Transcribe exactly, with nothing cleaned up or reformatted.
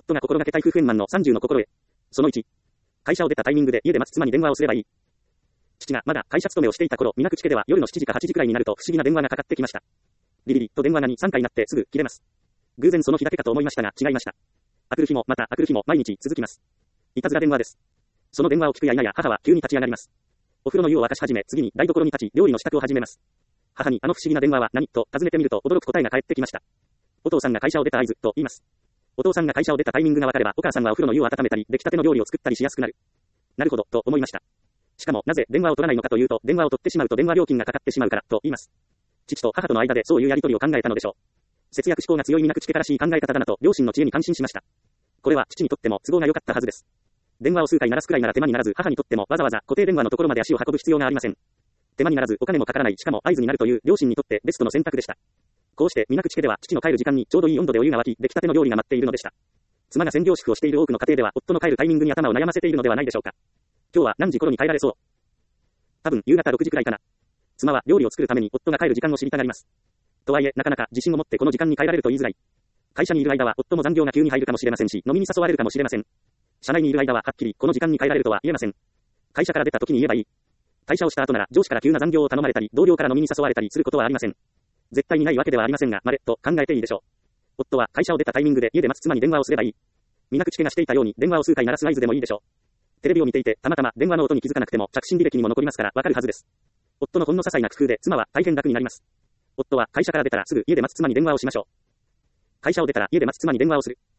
夫が心がけたい夫婦円満のさんじゅうの心得。そのいち。会社を出たタイミングで家で待つ妻に電話をすればいい。父がまだ会社勤めをしていた頃、水口家では夜のしちじかはちじくらいになると不思議な電話がかかってきました。リリリと電話がに、さんかい鳴ってすぐ切れます。偶然その日だけかと思いましたが違いました。あくる日もまたあくる日も毎日続きます。いたずら電話です。その電話を聞くや否や母は急に立ち上がります。お風呂の湯を沸かし始め、次に台所に立ち料理の支度を始めます。母にあの不思議な電話は何と尋ねてみると驚く答えが返ってきました。お父さんが会社を出た合図と言います。お父さんが会社を出たタイミングが分かればお母さんはお風呂の湯を温めたり出来たての料理を作ったりしやすくなる。なるほどと思いました。しかもなぜ電話を取らないのかというと電話を取ってしまうと電話料金がかかってしまうからと言います。父と母との間でそういうやり取りを考えたのでしょう。節約志向が強い水口家からしい考え方だなと両親の知恵に感心しました。これは父にとっても都合が良かったはずです。電話を数回鳴らすくらいなら手間にならず母にとってもわざわざ固定電話のところまで足を運ぶ必要がありません。手間にならずお金もかからないしかも合図になるという両親にとってベストの選択でした。こうして水口家では父の帰る時間にちょうどいい温度でお湯が沸き出来たての料理が待っているのでした。妻が専業主婦をしている多くの家庭では夫の帰るタイミングに頭を悩ませているのではないでしょうか。今日は何時頃に帰られそう。多分夕方ろくじくらいかな。妻は料理を作るために夫が帰る時間を知りたがります。とはいえなかなか自信を持ってこの時間に帰られると言いづらい。会社にいる間は夫も残業が急に入るかもしれませんし飲みに誘われるかもしれません。社内にいる間ははっきりこの時間に帰られるとは言えません。会社から出た時に言えばいい。退社をした後なら上司から急な残業を頼まれたり同僚から飲みに誘われたりすることはありません。絶対にないわけではありませんが稀と考えていいでしょう。夫は会社を出たタイミングで家で待つ妻に電話をすればいい。水口家がしていたように電話を数回鳴らす合図でもいいでしょう。テレビを見ていてたまたま電話の音に気づかなくても着信履歴にも残りますからわかるはずです。夫のほんの些細な工夫で妻は大変楽になります。夫は会社から出たらすぐ家で待つ妻に電話をしましょう。会社を出たら家で待つ妻に電話をする。